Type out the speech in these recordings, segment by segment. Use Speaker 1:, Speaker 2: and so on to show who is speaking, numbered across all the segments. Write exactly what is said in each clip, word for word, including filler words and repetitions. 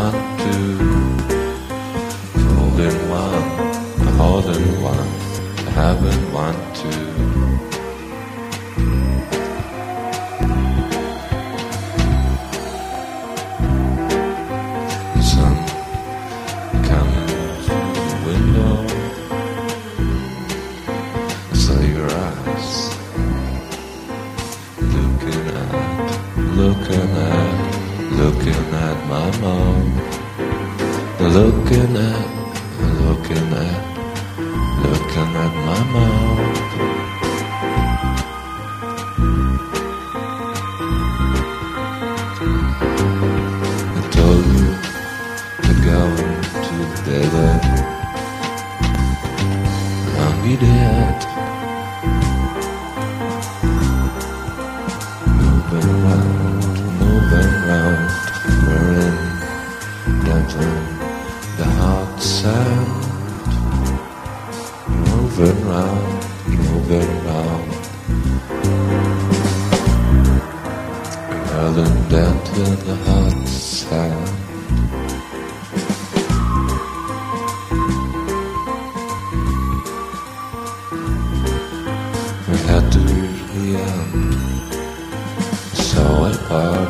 Speaker 1: want to fold in one, hold in one, I haven't want to. The sun coming through the window, I saw your eyes looking at, looking at, looking at my mom. Looking at, looking at, looking at my mom. I told you to go to bed, and we did. Moving around, moving around, Berlin, Dublin, the hot sand. Moving round, moving round, Berlin, Dublin, the hot sand. We had to reach the end, so apart.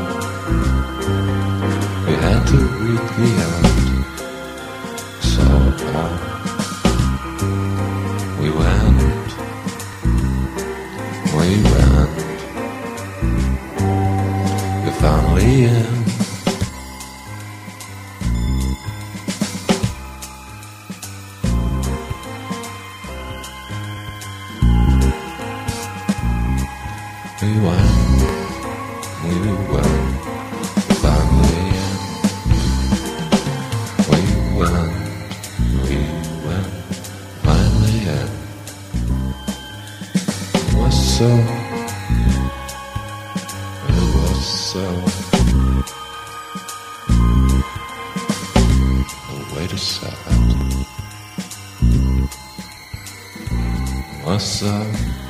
Speaker 1: We had to reach the end, so apart. We went, we went, we finally in. We went, we went, finally in. We went, we went, finally in. It was so, it was so. Oh, wait a second. It was so.